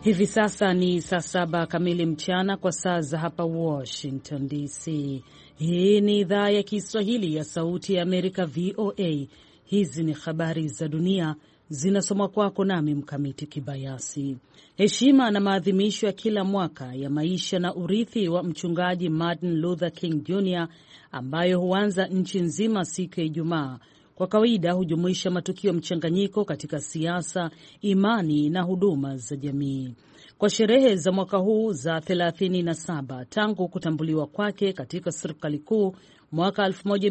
Hivi sasa ni saa 7 kamili mchana kwa saa za hapa Washington DC. Hii ni idhaa ya Kiswahili ya Sauti ya Amerika, VOA. Hizi ni habari za dunia zinasomwa kwako nami Mkamiti Kibayasi. Heshima na maadhimisho ya kila mwaka ya maisha na urithi wa mchungaji Martin Luther King Jr. ambayo huanza nchi nzima siku ya Ijumaa, kwa kawaida hujumuisha matukio mchanganyiko katika siasa, imani na huduma za jamii. Kwa sherehe za mwaka huu za 37 tangu kutambuliwa kwake katika serikali kuu mwaka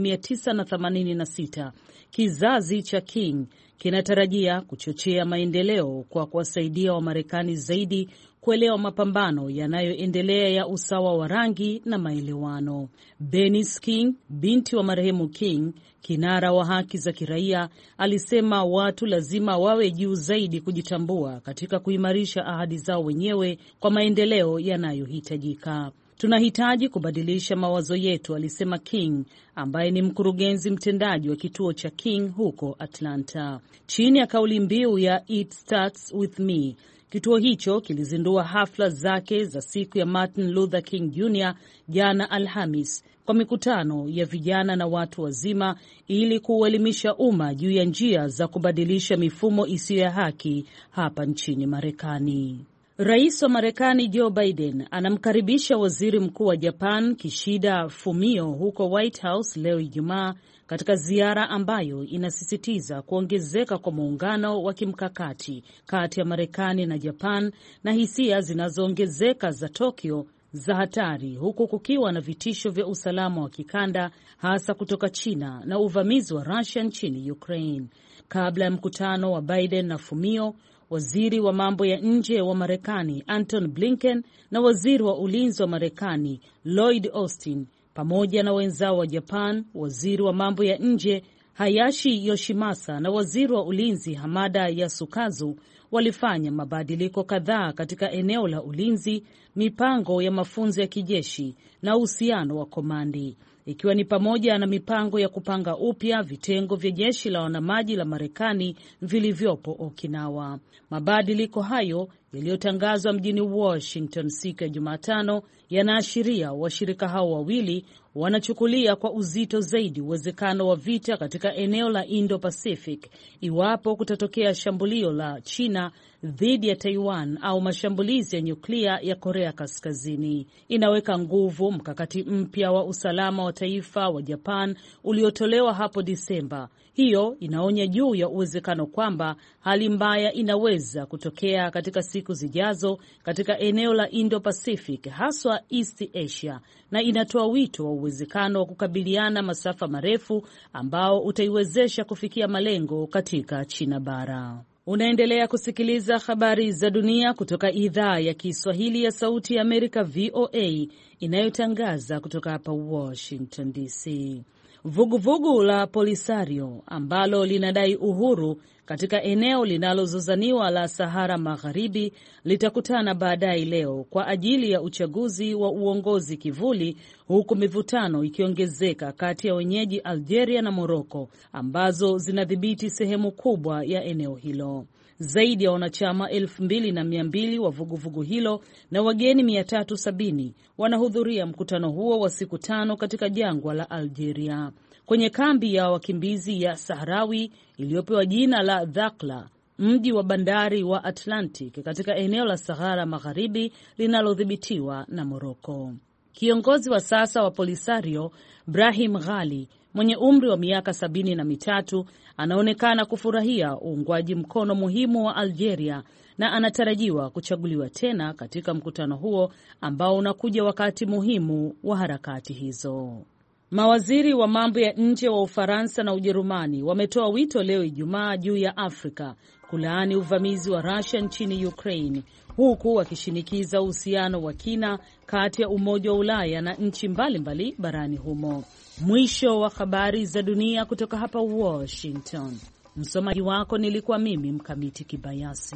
1986, kizazi cha King kinatarajia kuchochea maendeleo kwa kuwasaidia Wamarekani zaidi kuelewa mapambano yanayoendelea ya usawa wa rangi na maelewano. Bernice King, binti wa marehemu King, kinara wa haki za kiraia, alisema watu lazima wawe juu zaidi kujitambua katika kuimarisha ahadi zao wenyewe kwa maendeleo yanayohitajika. Tunahitaji kubadilisha mawazo yetu, alisema King, ambaye ni mkurugenzi mtendaji wa kituo cha King huko Atlanta. Chini ya kauli mbiu ya It Starts With Me, kituo hicho kilizindua hafla zake za siku ya Martin Luther King Jr. jana Alhamis kwa mikutano ya vijana na watu wazima ili kuelimisha umma juu ya njia za kubadilisha mifumo isiyo ya haki hapa nchini Marekani. Rais wa Marekani Joe Biden anamkaribisha waziri mkuu wa Japan Kishida Fumio huko White House leo Ijumaa, katika ziara ambayo inasisitiza kuongezeka kwa muungano wa kimkakati kati ya Marekani na Japan na hisia zinazoongezeka za Tokyo za hatari, huku kukiwa na vitisho vya usalama wa kikanda hasa kutoka China na uvamizi wa Russia nchini Ukraine. Kabla ya mkutano wa Biden na Fumio, waziri wa mambo ya nje wa Marekani Anton Blinken na waziri wa ulinzi wa Marekani Lloyd Austin pamoja na wenzao wa Japan, waziri wa mambo ya nje Hayashi Yoshimasa na waziri wa ulinzi Hamada Yasukazu walifanya mabadiliko kadhaa katika eneo la ulinzi, mipango ya mafunzo ya kijeshi na uhusiano wa komandi, ikiwa ni pamoja na mipango ya kupanga upya vitengo vya jeshi la wanamaji la Marekani vilivyopo Okinawa. Mabadiliko hayo yaliyotangazwa mjini Washington siku ya Jumatano yanaashiria washirika hao wawili wanachukulia kwa uzito zaidi uwezekano wa vita katika eneo la Indo-Pacific iwapo kutatokea shambulio la China dhidi ya Taiwan au mashambulizi ya nyuklia ya Korea Kaskazini. Inaweka nguvu mkakati mpya wa usalama wa taifa wa Japan uliotolewa hapo Disemba. Hiyo inaonya juu ya uwezekano kwamba hali mbaya inaweza kutokea katika siku zijazo katika eneo la Indo-Pacific, haswa East Asia, na inatoa wito wa uwezekano wa kukabiliana masafa marefu ambao utaiwezesha kufikia malengo katika China bara. Unaendelea kusikiliza habari za dunia kutoka idhaa ya Kiswahili ya Sauti ya Amerika, VOA, inayotangaza kutoka hapa Washington DC. Vuguvugu la Polisario ambalo linadai uhuru katika eneo linalozozaniwa la Sahara Magharibi litakutana baadaye leo kwa ajili ya uchaguzi wa uongozi kivuli, huku mivutano ikiongezeka kati ya wenyeji Algeria na Morocco ambazo zinadhibiti sehemu kubwa ya eneo hilo. Zaidi ya wanachama 2,200 wa vuguvugu hilo na wageni 370 wanahudhuria mkutano huo wa siku 5 katika jangwa la Algeria, kwenye kambi ya wakimbizi ya Sahrawi iliyopewa jina la Dakhla, mji wa bandari wa Atlantic katika eneo la Sahara Magharibi linalodhibitiwa na Morocco. Kiongozi wa sasa wa Polisario, Brahim Ghali, mwenye umri wa miaka 73, anaonekana kufurahia uungwaji mkono muhimu wa Algeria na anatarajiwa kuchaguliwa tena katika mkutano huo ambao unakuja wakati muhimu wa harakati hizo. Mawaziri wa mambo ya nje wa Ufaransa na Ujerumani wametoa wito leo Ijumaa juu ya Afrika kulaani uvamizi wa Russia nchini Ukraine, huku wakishinikiza uhusiano wa kina kati ya Umoja wa Ulaya na nchi mbalimbali barani humo. Mwisho wa habari za dunia kutoka hapa Washington. Msomaji wako nilikuwa mimi Mkamiti Kibayasi.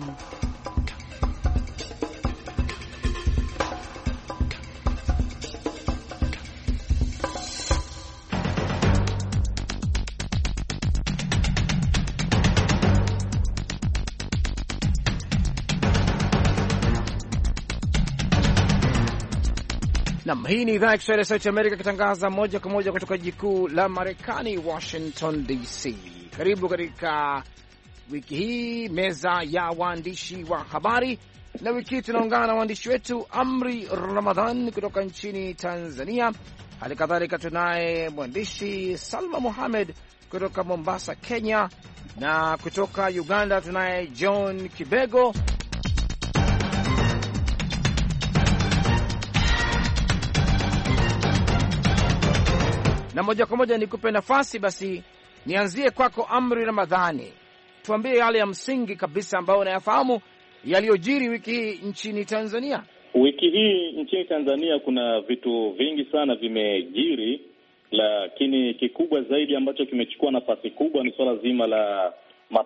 Naam, hii ni idhaa ya Kiswahili ya Sauti ya Amerika ikitangaza moja kwa moja kutoka jikuu la Marekani, Washington DC. Karibu katika wiki hii meza ya waandishi wa habari, na wiki hii tunaungana na waandishi wetu Amri Ramadhan kutoka nchini Tanzania. Hali kadhalika tunaye mwandishi Salma Mohamed kutoka Mombasa, Kenya, na kutoka Uganda tunaye John Kibego. Na moja kwa moja nikupe nafasi basi, nianzie kwako Amri Ramadhani. Tuambie yale ya msingi kabisa ambayo unayafahamu yaliyojiri wiki hii nchini Tanzania. Wiki hii nchini Tanzania kuna vitu vingi sana vimejiri, lakini kikubwa zaidi ambacho kimechukua nafasi kubwa ni swala zima la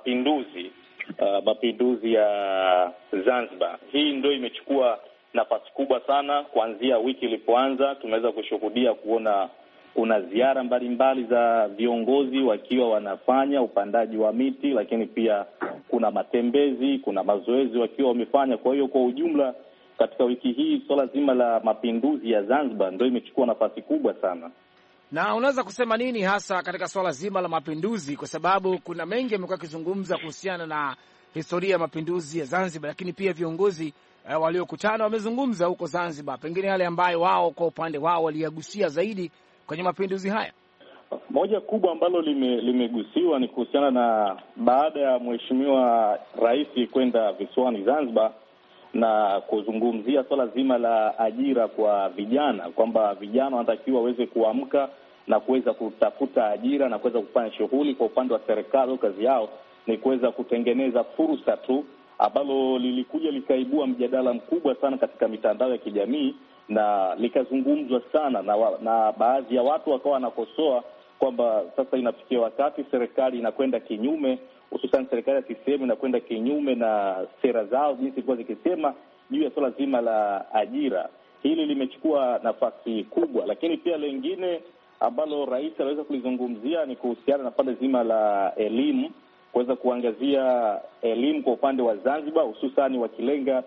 mapinduzi ya Zanzibar. Hii ndio imechukua nafasi kubwa sana. Kuanzia wiki ilipoanza tumeweza kushuhudia kuona kuna ziara mbalimbali za viongozi wakiwa wanafanya upandaji wa miti, lakini pia kuna matembezi, kuna mazoezi wakiwa wamefanya. Kwa hiyo kwa ujumla katika wiki hii swala zima la mapinduzi ya Zanzibar ndio imechukua nafasi kubwa sana. Na unaweza kusema nini hasa katika swala zima la mapinduzi, kwa sababu kuna mengi yamekuwa yakizungumza kuhusiana na historia ya mapinduzi ya Zanzibar, lakini pia viongozi waliokutana wamezungumza huko Zanzibar, pengine yale ambayo wao kwa upande wao waliyagusia zaidi kwenye mapinduzi haya. Moja kubwa ambalo limegusiwa ni kuhusiana na baada ya Mheshimiwa Rais kwenda visiwani Zanzibar na kuzungumzia swala zima la ajira kwa vijana, kwamba vijana wanatakiwa waweze kuamka na kuweza kutafuta ajira na kuweza kufanya shughuli. Kwa upande wa serikali, kazi yao ni kuweza kutengeneza fursa tu, ambalo lilikuja likaibua mjadala mkubwa sana katika mitandao ya kijamii na likazungumzwa sana na baadhi ya watu wakawa wanakosoa kwamba sasa inafikia wakati serikali inakwenda kinyume, hususan serikali ya CCM inakwenda kinyume na sera zao jinsi ilikuwa zikisema juu ya swala zima la ajira. Hili limechukua nafasi kubwa, lakini pia lingine ambalo rais aliweza kulizungumzia ni kuhusiana na pande zima la elimu, kuweza kuangazia elimu kwa upande wa Zanzibar, hususan wakilenga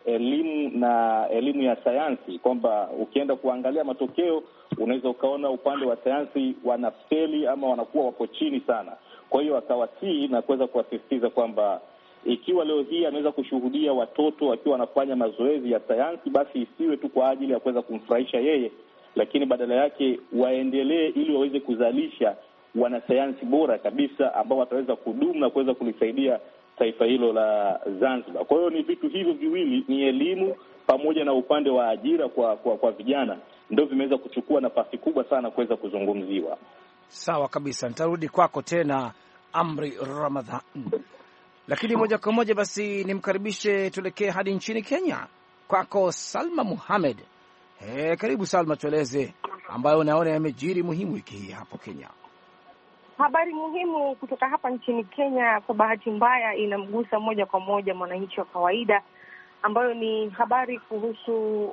elimu ya sayansi, kwamba ukienda kuangalia matokeo unaweza ukaona upande wa sayansi wanafeli ama wanakuwa wapo chini sana. Kwa hiyo akawasihi na kuweza kuasisitiza kwamba ikiwa leo hii anaweza kushuhudia watoto wakiwa wanafanya mazoezi ya sayansi, basi isiwe tu kwa ajili ya kuweza kumfurahisha yeye, lakini badala yake waendelee ili waweze kuzalisha wanasayansi bora kabisa ambao wataweza kudumu na kuweza kulisaidia taifa hilo la Zanzibar. Kwa hiyo ni vitu hivyo viwili, ni elimu pamoja na upande wa ajira kwa vijana, ndio vimeweza kuchukua nafasi kubwa sana kuweza kuzungumziwa. Sawa kabisa, nitarudi kwako tena Amri Ramadhan. Lakini moja kwa moja basi nimkaribishe, tuelekee hadi nchini Kenya, kwako Salma Mohamed. Karibu Salma, tueleze ambayo unaona yamejiri muhimu wiki hii hapo Kenya. Habari muhimu kutoka hapa nchini Kenya kwa bahati mbaya inamgusa moja kwa moja mwananchi wa kawaida, ambayo ni habari kuhusu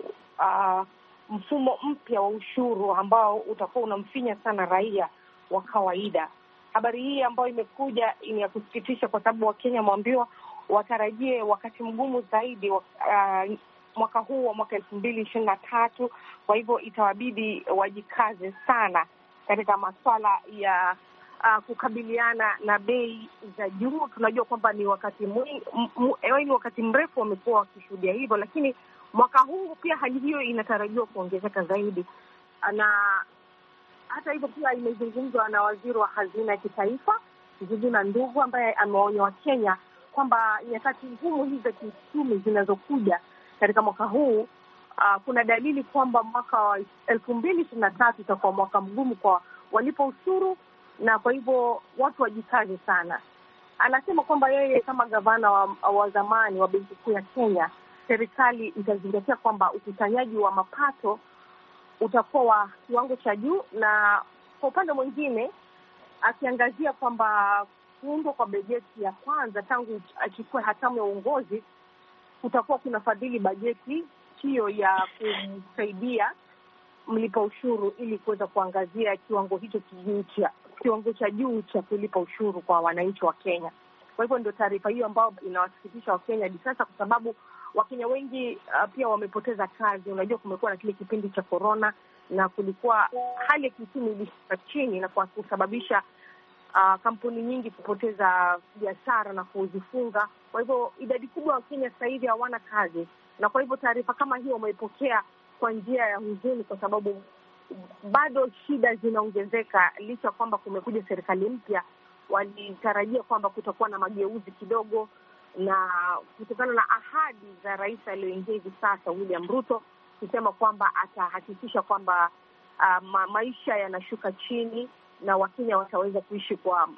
mfumo mpya wa ushuru ambao utakuwa unamfinya sana raia wa kawaida. Habari hii ambayo imekuja ni ya kusikitisha, kwa sababu Wakenya wameambiwa watarajie wakati mgumu zaidi mwaka huu wa mwaka 2023. Kwa hivyo itawabidi wajikaze sana katika masuala ya kukabiliana na bei za juu. Tunajua kwamba ni wakati wakati mrefu wamekuwa wakishuhudia hivyo, lakini mwaka huu pia hali hiyo inatarajiwa kuongezeka zaidi. Na hata hivyo pia imezungumzwa na waziri wa hazina ya kitaifa Njuguna Ndung'u, ambaye ameonya Wakenya kwamba nyakati ngumu hizi za kiuchumi zinazokuja katika mwaka huu, kuna dalili kwamba mwaka wa 2023 utakuwa mwaka mgumu kwa walipo ushuru, na kwa hivyo watu wajikaze sana. Anasema kwamba yeye kama gavana wa zamani wa Benki Kuu ya Kenya, serikali itazingatia kwamba ukusanyaji wa mapato utakuwa wa kiwango cha juu, na kwa upande mwingine akiangazia kwamba kuundwa kwa bajeti ya kwanza tangu achukue hatamu ya uongozi kutakuwa kunafadhili bajeti hiyo ya kumsaidia mlipa ushuru ili kuweza kuangazia kiwango hicho kiwango cha juu cha kulipa ushuru kwa wananchi wa Kenya. Kwa hivyo ndio taarifa hiyo ambayo inawasikitisha Wakenya hadi sasa, kwa sababu Wakenya wengi pia wamepoteza kazi. Unajua, kumekuwa na kile kipindi cha corona na kulikuwa hali ya kiuchumi ilishuka chini na kwa kusababisha kampuni nyingi kupoteza biashara na kuzifunga. Kwa hivyo idadi kubwa wa Kenya sasa hivi hawana kazi, na kwa hivyo taarifa kama hiyo wameipokea kwa njia ya huzuni, kwa sababu bado shida zinaongezeka. Licha kwamba kumekuja serikali mpya, walitarajia kwamba kutakuwa na mageuzi kidogo, na kutokana na ahadi za rais aliyoingia hivi sasa William Ruto kusema kwamba atahakikisha kwamba maisha yanashuka chini na Wakenya wataweza kuishi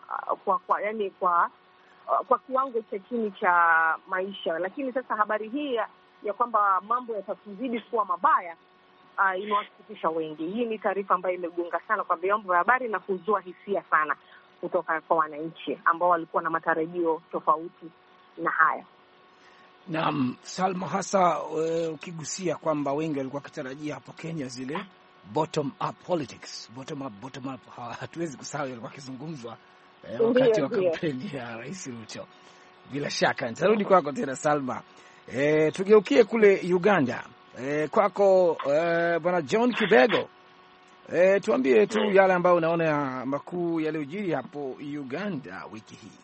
kwa kiwango cha chini cha maisha. Lakini sasa habari hii ya kwamba mambo yatakuzidi kuwa mabaya imewasikitisha wengi. Hii ni taarifa ambayo imegonga sana kwa vyombo vya habari na kuzua hisia sana kutoka kwa wananchi ambao walikuwa na matarajio tofauti na haya. Naam, Salma, hasa ukigusia kwamba wengi walikuwa wakitarajia hapo Kenya zile bottom up politics, bottom up hatuwezi kusahau yalikuwa kizungumzwa wakati wa kampeni ya Rais Ruto. Bila shaka nitarudi kwako tena Salma. Tugeukie kule Uganda. Kwako Bwana John Kibego. Tuambie tu yale ambayo unaona makuu yaliyojiri hapo Uganda wiki hii.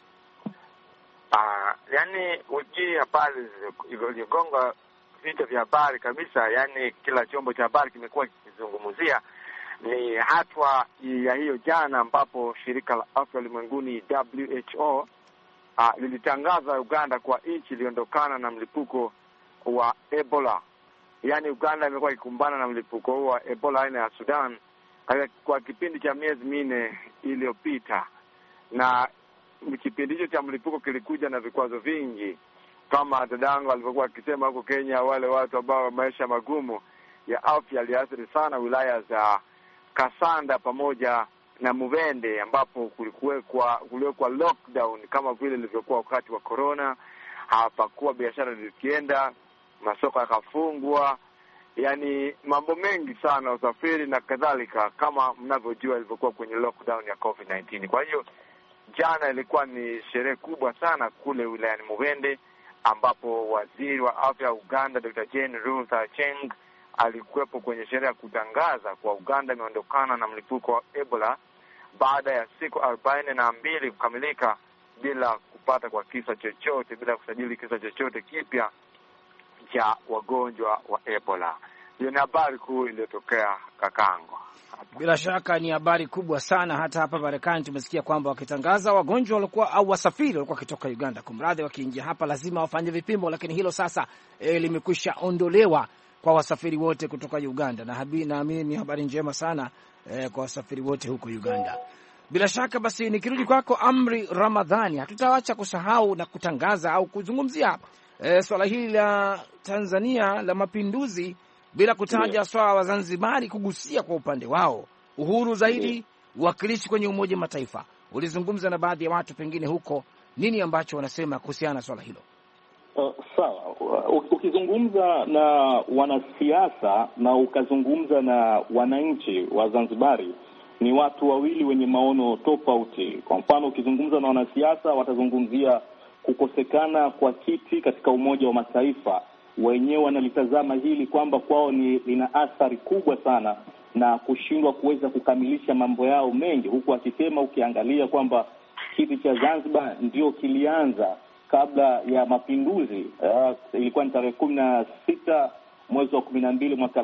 Yani wiki habari iligonga vitu vya habari kabisa, yani kila chombo cha habari kimekuwa kikizungumzia ni hatua ya hiyo jana, ambapo shirika la afya ulimwenguni WHO lilitangaza Uganda kwa nchi iliondokana na mlipuko wa Ebola. Yani Uganda imekuwa ikikumbana na mlipuko huo wa Ebola aina ya Sudan kwa kipindi cha miezi 4 iliyopita, na kipindi hicho cha mlipuko kilikuja na vikwazo vingi, kama dadangu alivyokuwa akisema huko Kenya, wale watu ambao maisha magumu ya afya yaliathiri sana wilaya za Kasanda pamoja na Mubende, ambapo kuliwekwa lockdown kama vile ilivyokuwa wakati wa corona. Hapakuwa biashara zikienda, masoko yakafungwa, yani mambo mengi sana, usafiri na kadhalika, kama mnavyojua ilivyokuwa kwenye lockdown ya COVID-19. Kwa hiyo jana ilikuwa ni sherehe kubwa sana kule wilayani Mubende, ambapo waziri wa afya Uganda Dr. Jane Ruth Acheng alikuwepo kwenye sherehe ya kutangaza kwa Uganda imeondokana na mlipuko wa Ebola baada ya siku 42 kukamilika bila kupata kwa kisa chochote, bila kusajili kisa chochote kipya cha wagonjwa wa Ebola. Hiyo ni habari kuu iliyotokea Kakango. Bila shaka ni habari kubwa sana. Hata hapa Marekani tumesikia kwamba wakitangaza wagonjwa walikuwa au wasafiri walikuwa kutoka Uganda, kumradhi, wakiingia hapa lazima wafanye vipimo, lakini hilo sasa limekwisha ondolewa kwa wasafiri wote kutoka Uganda, na naamini ni habari njema sana kwa wasafiri wote huko Uganda. Bila shaka basi nikirudi kwako Amri Ramadhani, hatutaacha kusahau na kutangaza au kuzungumzia swala hili la Tanzania la mapinduzi bila kutaja swala wa Zanzibari kugusia kwa upande wao uhuru zaidi, uwakilishi kwenye Umoja Mataifa. Ulizungumza na baadhi ya watu pengine huko, nini ambacho wanasema kuhusiana na swala hilo? Sawa, ukizungumza na wanasiasa na ukazungumza na wananchi wa Zanzibari, ni watu wawili wenye maono tofauti. Kwa mfano, ukizungumza na wanasiasa watazungumzia kukosekana kwa kiti katika Umoja wa Mataifa. Wenyewe wanalitazama hili kwamba kwao lina athari kubwa sana na kushindwa kuweza kukamilisha mambo yao mengi, huku akisema ukiangalia kwamba kiti cha Zanzibar ndio kilianza kabla ya mapinduzi. Ilikuwa ni tarehe 16 mwezi wa 12 mwaka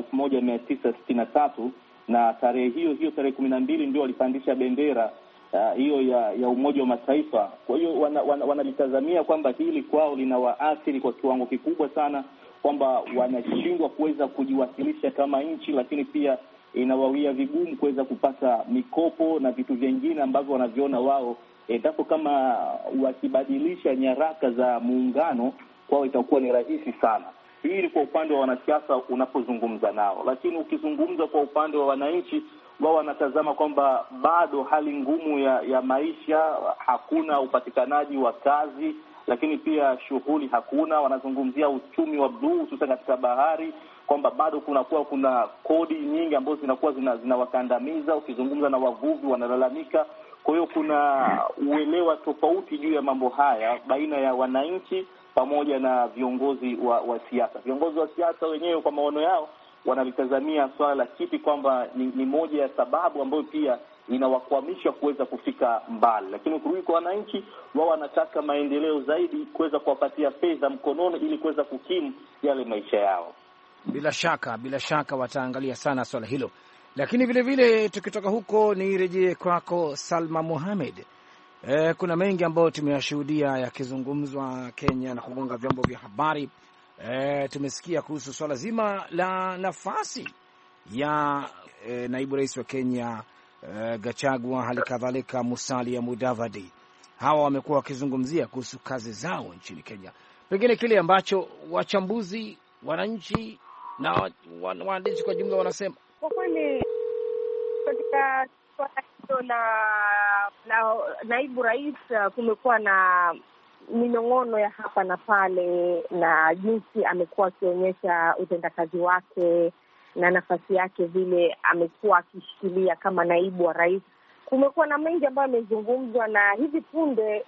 1963, na tarehe hiyo tarehe 12 ndio walipandisha bendera hiyo ya Umoja wa Mataifa. Kwa hiyo wanalitazamia kwamba hili kwao linawaathiri kwa kiwango kikubwa sana, kwamba wanashindwa kuweza kujiwasilisha kama nchi, lakini pia inawawia vigumu kuweza kupata mikopo na vitu vingine ambavyo wanaviona wao endapo kama wakibadilisha nyaraka za muungano kwao itakuwa ni rahisi sana. Hii kwa upande wa wanasiasa unapozungumza nao, lakini ukizungumza kwa upande wa wananchi, wao wanatazama kwamba bado hali ngumu ya maisha, hakuna upatikanaji wa kazi, lakini pia shughuli hakuna. Wanazungumzia uchumi wa bluu hususan katika bahari, kwamba bado kuna kodi nyingi ambazo zinakuwa zinawakandamiza. Ukizungumza na wavuvi wanalalamika. Kwa hiyo kuna uelewa tofauti juu ya mambo haya baina ya wananchi pamoja na viongozi wa siasa. Viongozi wa siasa wenyewe kwa maono yao wanalitazamia swala la chip kwamba ni moja ya sababu ambayo pia inawakwamisha kuweza kufika mbali, lakini ukirudi kwa wananchi, wao wanataka maendeleo zaidi, kuweza kuwapatia fedha mkononi ili kuweza kukimu yale maisha yao. Bila shaka wataangalia sana swala hilo. Lakini vile vile tukitoka huko, ni rejee kwako Salma Mohamed. Kuna mengi ambayo tumeyashuhudia yakizungumzwa Kenya na kugonga vyombo vya habari. Tumesikia kuhusu swala zima la nafasi ya naibu rais wa Kenya Gachagua, hali kadhalika Musalia Mudavadi. Hawa wamekuwa wakizungumzia kuhusu kazi zao nchini Kenya, pengine kile ambacho wachambuzi, wananchi na waandishi kwa jumla wanasema. Kwa kweli katika swala hilo la naibu rais kumekuwa na minong'ono ya hapa na pale, na jinsi amekuwa akionyesha utendakazi wake na nafasi yake vile amekuwa akishikilia kama naibu wa rais. Kumekuwa na mengi ambayo yamezungumzwa, na hivi punde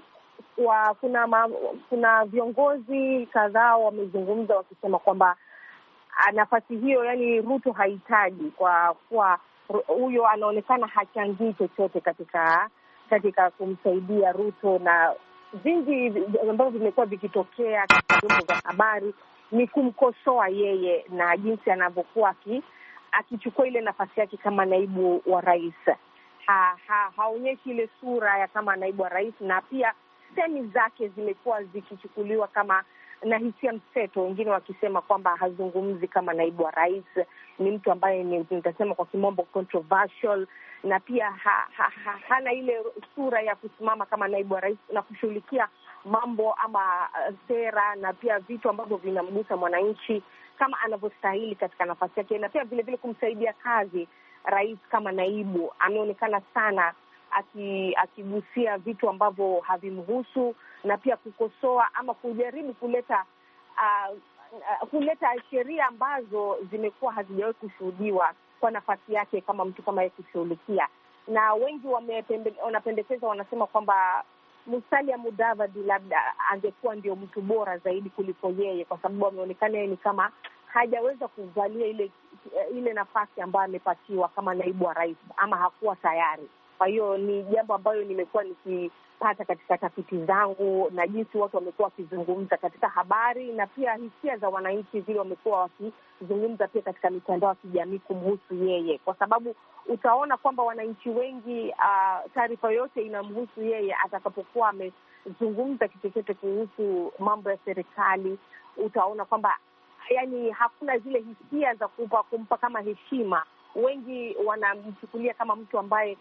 kuna viongozi kadhaa wamezungumza wakisema kwamba nafasi hiyo, yani Ruto hahitaji, kwa kuwa huyo anaonekana hachangii chochote katika kumsaidia Ruto, na vingi ambavyo vimekuwa vikitokea katika vyombo vya habari ni kumkosoa yeye na jinsi anavyokuwa akichukua ile nafasi yake kama naibu wa rais. Haonyeshi ile sura ya kama naibu wa rais, na pia semi zake zimekuwa zikichukuliwa kama na hisia mseto, wengine wakisema kwamba hazungumzi kama naibu wa rais, ni mtu ambaye nitasema kwa kimombo controversial, na pia hana ile sura ya kusimama kama naibu wa rais na kushughulikia mambo ama sera na pia vitu ambavyo vinamgusa mwananchi kama anavyostahili katika nafasi yake, na pia vile vile kumsaidia kazi rais kama naibu. Ameonekana sana akigusia vitu ambavyo havimhusu, na pia kukosoa ama kujaribu kuleta sheria ambazo zimekuwa hazijawahi kushuhudiwa kwa nafasi yake kama mtu kama yeye kushughulikia. Na wengi wanapendekeza, wanasema kwamba Musalia Mudavadi labda angekuwa ndio mtu bora zaidi kuliko yeye, kwa sababu ameonekana yeye ni kama hajaweza kuvalia ile nafasi ambayo amepatiwa kama naibu wa rais, ama hakuwa tayari. Kwa hiyo ni jambo ambayo nimekuwa nikipata katika tafiti zangu, na jinsi watu wamekuwa wakizungumza katika habari, na pia hisia za wananchi vile wamekuwa wakizungumza pia katika mitandao ya kijamii kumhusu yeye, kwa sababu utaona kwamba wananchi wengi taarifa yote inamhusu yeye. Atakapokuwa amezungumza kitu chochote kuhusu mambo ya serikali, utaona kwamba yani hakuna zile hisia za kumpa kama heshima. Wengi wanamchukulia kama mtu ambaye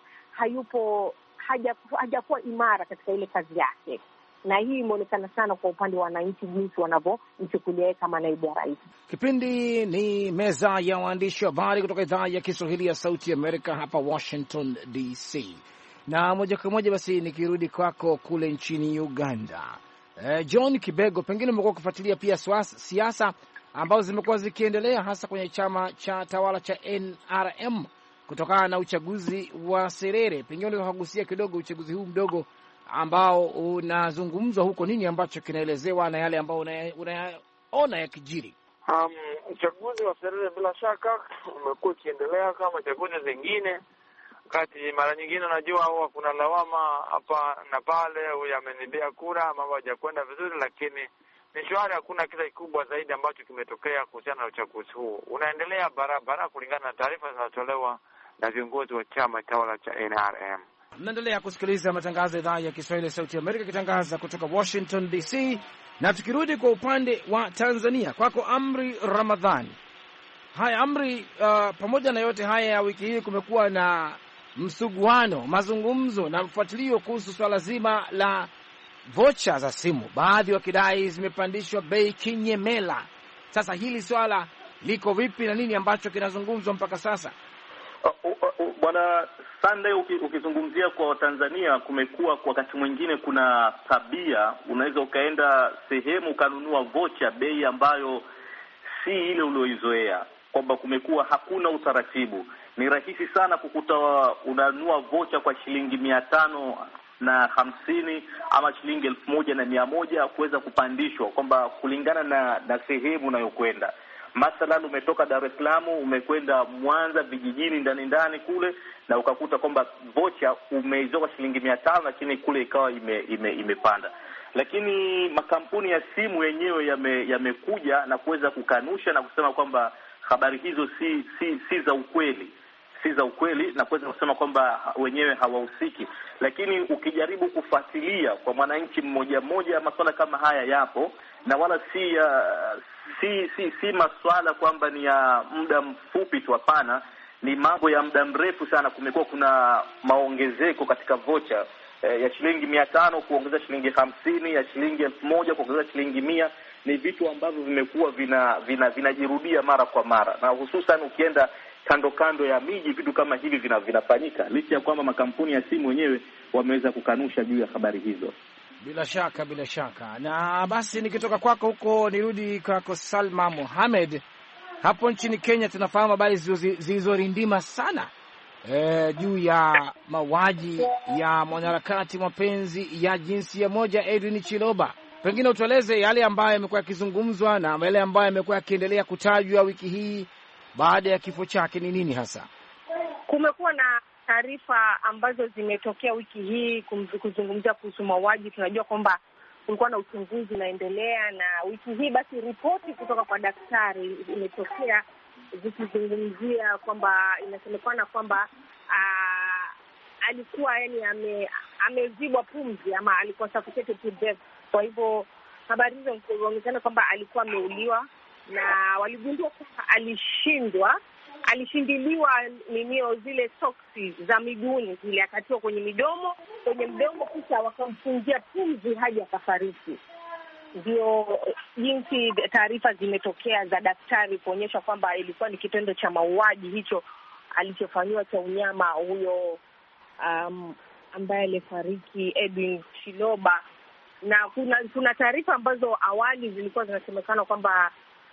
hajakuwa imara katika ile kazi yake, na hii imeonekana sana kwa upande wa wananchi, jinsi wanavyomchukulia kama naibu wa rais. Kipindi ni meza ya waandishi wa habari kutoka idhaa ya Kiswahili ya Sauti Amerika hapa Washington DC, na moja kwa moja basi nikirudi kwako kule nchini Uganda. John Kibego, pengine umekuwa ukifuatilia pia siasa ambazo zimekuwa zikiendelea hasa kwenye chama cha tawala cha NRM kutokana na uchaguzi wa Serere. Pengine unaweza kugusia kidogo uchaguzi huu mdogo ambao unazungumzwa huko, nini ambacho kinaelezewa na yale ambayo unayaona yakijiri? Uchaguzi wa Serere bila shaka umekuwa ukiendelea kama chaguzi zingine. Wakati mara nyingine unajua huwa kuna lawama hapa na pale, huyu amenibia kura, mambo hajakwenda vizuri, lakini ni shwari. Hakuna kile kikubwa zaidi ambacho kimetokea kuhusiana na uchaguzi huu. Unaendelea barabara kulingana na taarifa zinazotolewa na viongozi wa chama tawala cha NRM. Mnaendelea kusikiliza matangazo ya idhaa ya Kiswahili ya Sauti ya Amerika ikitangaza kutoka Washington DC. Na tukirudi kwa upande wa Tanzania, kwako Amri Ramadhani. Haya Amri, pamoja na yote haya ya wiki hii kumekuwa na msuguano, mazungumzo na mfuatilio kuhusu swala zima la vocha za simu, baadhi wakidai zimepandishwa bei kinyemela. Sasa hili swala liko vipi na nini ambacho kinazungumzwa mpaka sasa? Bwana Sunday, ukizungumzia kwa Tanzania, kumekuwa kwa wakati mwingine kuna tabia, unaweza ukaenda sehemu ukanunua vocha bei ambayo si ile ulioizoea, kwamba kumekuwa hakuna utaratibu. Ni rahisi sana kukuta unanunua vocha kwa shilingi 500 1,050 ama shilingi 1,100 kuweza kupandishwa, kwamba kulingana na sehemu unayokwenda. Mathalan, umetoka Dar es Salaam umekwenda Mwanza vijijini ndani kule, na ukakuta kwamba vocha umeizoa shilingi 500, lakini kule ikawa imepanda. Lakini makampuni ya simu yenyewe yamekuja na kuweza kukanusha na kusema kwamba habari hizo si za ukweli na kuweza kusema kwamba wenyewe hawahusiki. Lakini ukijaribu kufuatilia kwa mwananchi mmoja masuala kama haya yapo, na wala si masuala kwamba ni ya muda mfupi tu, hapana, ni mambo ya muda mrefu sana. Kumekuwa kuna maongezeko katika vocha ya shilingi 500 kuongeza shilingi 50, ya shilingi 1,000 kuongeza shilingi 100. Ni vitu ambavyo vimekuwa vinajirudia mara kwa mara, na hususan ukienda kando ya miji vitu kama hivi vinafanyika, licha ya kwamba makampuni ya simu wenyewe wameweza kukanusha juu ya habari hizo. Bila shaka. Na basi nikitoka kwako huko nirudi kwako Salma Mohamed. Hapo nchini Kenya tunafahamu habari zilizorindima sana juu ya mauaji ya mwanaharakati mapenzi ya jinsia moja Edwin Chiloba. Pengine utueleze yale ambayo yamekuwa yakizungumzwa na yale ambayo yamekuwa yakiendelea kutajwa wiki hii baada ya kifo chake ni nini hasa? Kumekuwa na taarifa ambazo zimetokea wiki hii kuzungumzia kuhusu mauaji. Tunajua kwamba kulikuwa na uchunguzi unaendelea, na wiki hii basi ripoti kutoka kwa daktari imetokea zikizungumzia kwamba inasemekana kwamba alikuwa amezibwa pumzi ama alikuwa suffocated to death. Kwa hivyo habari hizo zinaonekana kwamba alikuwa ameuliwa, na waligundua kwamba alishindiliwa zile soksi za miguuni zile, akatiwa kwenye mdomo, kisha wakamfungia pumzi hadi akafariki. Ndio jinsi taarifa zimetokea za daktari kuonyesha kwamba ilikuwa ni kitendo cha mauaji hicho alichofanywa cha unyama huyo ambaye alifariki Edwin Chiloba. Na kuna taarifa ambazo awali zilikuwa zinasemekana kwamba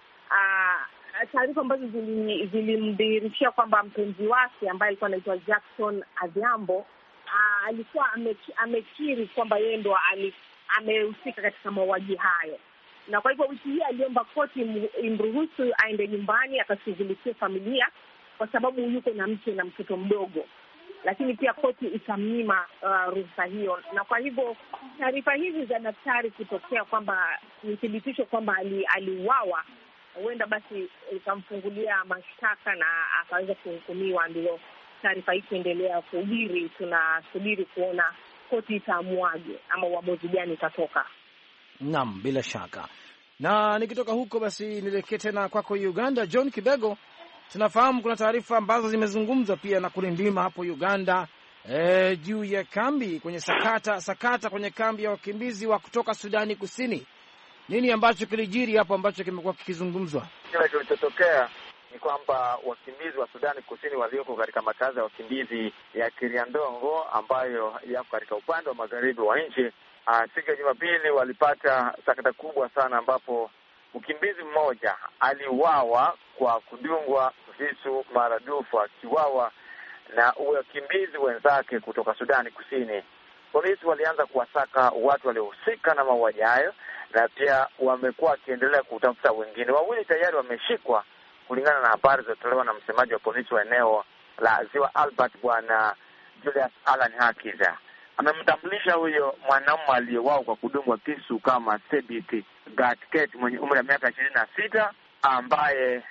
taarifa ambazo zilimdhihirishia kwamba mpenzi wake ambaye alikuwa anaitwa Jackson Adhiambo alikuwa amekiri kwamba yeye ndo amehusika katika mauaji hayo. Na kwa hivyo wiki hii aliomba koti imruhusu aende nyumbani akashughulikia familia, kwa sababu yuko na mke na mtoto mdogo, lakini pia koti ikamnyima ruhusa hiyo. Na kwa hivyo taarifa hizi za daktari kutokea kwamba ni thibitisho kwamba aliuawa, huenda basi ikamfungulia mashtaka na akaweza kuhukumiwa. Ndio taarifa hii kuendelea kuhubiri. Tunasubiri kuona koti itaamuaje ama uamuzi gani itatoka. Naam, bila shaka. Na nikitoka huko basi nielekee tena kwako Uganda. John Kibego, tunafahamu kuna taarifa ambazo zimezungumzwa pia na kulindima hapo Uganda juu ya kambi kwenye sakata kwenye kambi ya wakimbizi wa kutoka Sudani Kusini. Nini ambacho kilijiri hapo ambacho kimekuwa kikizungumzwa? Kile kilichotokea ni kwamba wakimbizi wa Sudani Kusini walioko katika makazi ya wakimbizi ya Kiriandongo ambayo yako katika upande wa magharibi wa nchi, siku ya Jumapili walipata sakata kubwa sana, ambapo mkimbizi mmoja aliuawa kwa kudungwa visu maradufu, akiuawa na wakimbizi wenzake kutoka Sudani Kusini. Polisi walianza kuwasaka watu waliohusika na mauaji hayo, na pia wamekuwa wakiendelea kutafuta wengine. Wawili tayari wameshikwa kulingana na habari zilizotolewa na msemaji wa polisi wa eneo la Ziwa Albert, Bwana Julius Alan Hakiza. Amemtambulisha huyo mwanamume aliyeuawa kwa kudungwa kisu kama Sebiti Gatket mwenye umri wa miaka 26, ambaye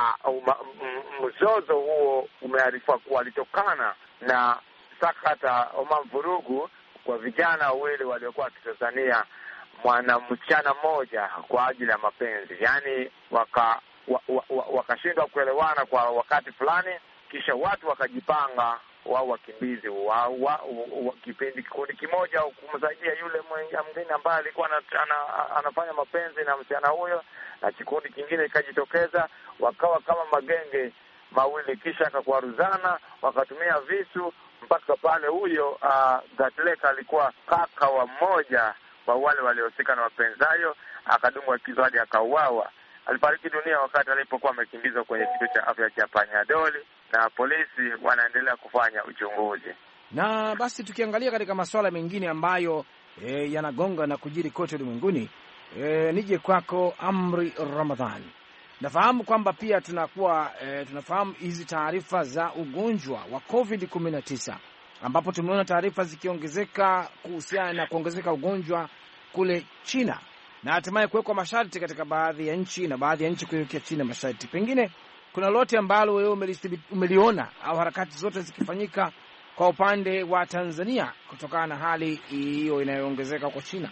mzozo huo umearifiwa kuwa alitokana na sakata vurugu kwa vijana wawili waliokuwa wakitazania msichana mmoja kwa ajili ya mapenzi. Yaani wakashindwa kuelewana kwa wakati fulani, kisha watu wakajipanga wao wakimbizi kikundi kimoja kumsaidia yule mwingine ambaye alikuwa anafanya mapenzi na msichana huyo, na kikundi kingine ikajitokeza, wakawa kama magenge mawili, kisha akakwaruzana, wakatumia visu mpaka pale huyo Gatleka alikuwa kaka wa mmoja wa wale waliohusika na mapenzi hayo, akadungwa kisu hadi akauawa. Alifariki dunia wakati alipokuwa amekimbizwa kwenye kituo cha afya cha Panyadoli, na polisi wanaendelea kufanya uchunguzi. Na basi tukiangalia katika masuala mengine ambayo yanagonga na kujiri kote ulimwenguni, nije kwako Amri Ramadhan. Nafahamu kwamba pia tunafahamu hizi taarifa za ugonjwa wa COVID-19 ambapo tumeona taarifa zikiongezeka kuhusiana na kuongezeka ugonjwa kule China na hatimaye kuwekwa masharti katika baadhi ya nchi na baadhi ya nchi kuwekea China masharti. Pengine kuna lolote ambalo wewe umeliona au harakati zote zikifanyika kwa upande wa Tanzania kutokana na hali hiyo inayoongezeka kwa China?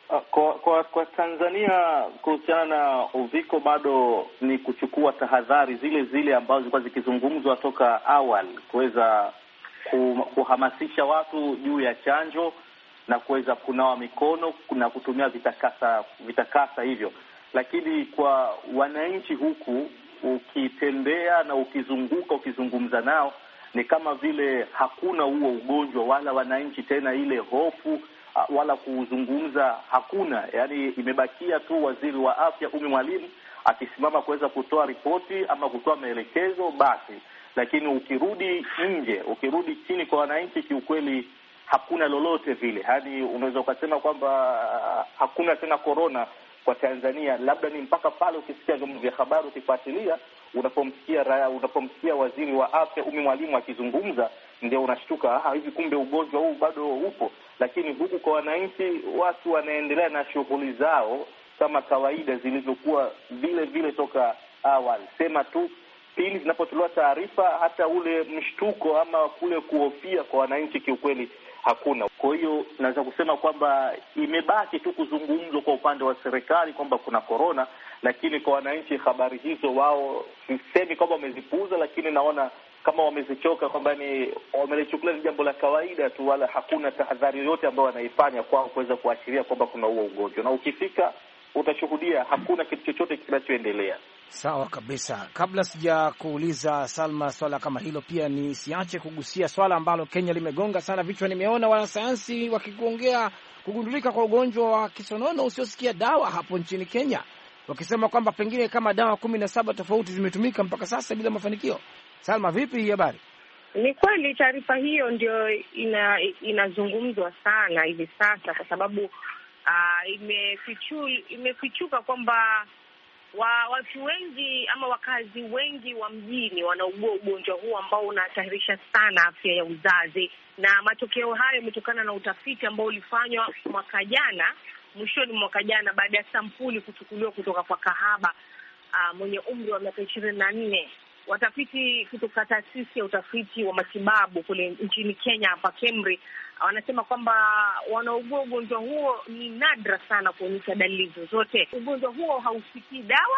Kwa Tanzania kuhusiana na uviko bado ni kuchukua tahadhari zile ambazo zilikuwa zikizungumzwa toka awali, kuweza kuhamasisha watu juu ya chanjo na kuweza kunawa mikono na kutumia vitakasa hivyo. Lakini kwa wananchi huku, ukitembea na ukizungumza nao, ni kama vile hakuna huo ugonjwa, wala wananchi tena ile hofu wala kuzungumza hakuna. Yaani imebakia tu waziri wa afya Umi Mwalimu akisimama kuweza kutoa ripoti ama kutoa maelekezo basi. Lakini ukirudi nje, ukirudi chini kwa wananchi, kiukweli hakuna lolote vile. Hadi unaweza ukasema kwamba hakuna tena corona kwa Tanzania, labda ni mpaka pale ukisikia vyombo vya habari, ukifuatilia, unapomsikia waziri wa afya Umi Mwalimu akizungumza, ndio unashtuka, hivi kumbe ugonjwa huu bado upo. Lakini huku kwa wananchi, watu wanaendelea na shughuli zao kama kawaida zilivyokuwa vile toka awali. Sema tu pili zinapotolewa taarifa, hata ule mshtuko ama kule kuhofia kwa wananchi kiukweli hakuna. Kwa hiyo naweza kusema kwamba imebaki tu kuzungumzwa kwa upande wa serikali kwamba kuna corona, lakini kwa wananchi habari hizo wao sisemi kwamba wamezipuuza, lakini naona kama wamezichoka, kwamba ni wamelichukulia jambo la kawaida tu, wala hakuna tahadhari yoyote ambayo wanaifanya kwao kuweza kuashiria kwamba kuna huo ugonjwa. Na ukifika utashuhudia hakuna kitu chochote kinachoendelea. Sawa kabisa. Kabla sija kuuliza Salma swala kama hilo, pia ni siache kugusia swala ambalo Kenya limegonga sana vichwa. Nimeona wanasayansi wakikuongea kugundulika kwa ugonjwa wa kisonono usiosikia dawa hapo nchini Kenya, wakisema kwamba pengine kama dawa 17 tofauti zimetumika mpaka sasa bila mafanikio. Salma, vipi hii habari? Ni kweli taarifa hiyo ndio inazungumzwa sana hivi sasa, kwa sababu imefichuka kwamba watu wengi ama wakazi wengi wa mjini wanaugua ugonjwa huu ambao unahatarisha sana afya ya uzazi, na matokeo hayo yametokana na utafiti ambao ulifanywa mwishoni mwaka jana baada ya sampuli kuchukuliwa kutoka kwa kahaba mwenye umri wa miaka 24. Watafiti kutoka taasisi ya utafiti wa matibabu kule nchini Kenya hapa KEMRI wanasema kwamba wanaugua ugonjwa huo ni nadra sana kuonyesha dalili zozote. Ugonjwa huo hausikii dawa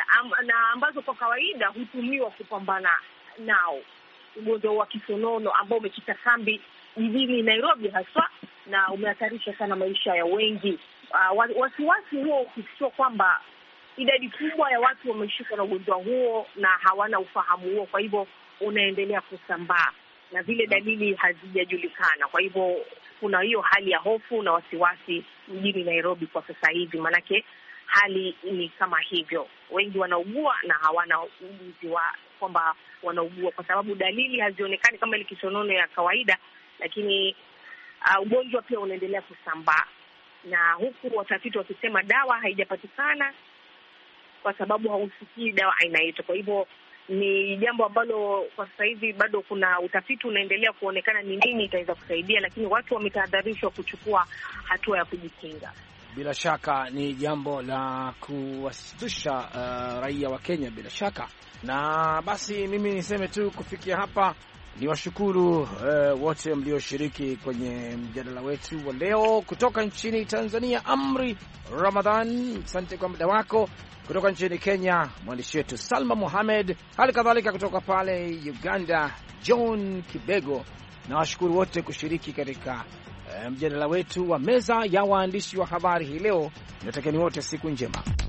na ambazo kwa kawaida hutumiwa kupambana nao. Ugonjwa wa kisonono ambao umekita kambi jijini Nairobi haswa na umehatarisha sana maisha ya wengi. Wasiwasi huo ukifichua kwamba idadi kubwa ya watu wameshikwa na ugonjwa huo na hawana ufahamu huo, kwa hivyo unaendelea kusambaa na vile dalili hazijajulikana. Kwa hivyo kuna hiyo hali ya hofu na wasiwasi mjini Nairobi kwa sasa hivi, manake hali ni kama hivyo. Wengi wanaugua na hawana ujuzi wa kwamba wanaugua, kwa sababu dalili hazionekani kama ile kisonono ya kawaida, lakini ugonjwa pia unaendelea kusambaa. Na huku watafiti wakisema dawa haijapatikana kwa sababu hausikii dawa aina hiyo. Kwa hivyo ni jambo ambalo kwa sasa hivi bado kuna utafiti unaendelea kuonekana ni nini itaweza kusaidia, lakini watu wametahadharishwa kuchukua hatua ya kujikinga. Bila shaka ni jambo la kuwasitusha raia wa Kenya bila shaka. Na basi mimi niseme tu kufikia hapa, ni washukuru wote mlioshiriki kwenye mjadala wetu wa leo. Kutoka nchini Tanzania, Amri Ramadhan, asante kwa muda wako. Kutoka nchini Kenya, mwandishi wetu Salma Mohamed, hali kadhalika kutoka pale Uganda, John Kibego, na washukuru wote kushiriki katika mjadala wetu wa meza ya waandishi wa habari hii leo. Natakieni wote siku njema.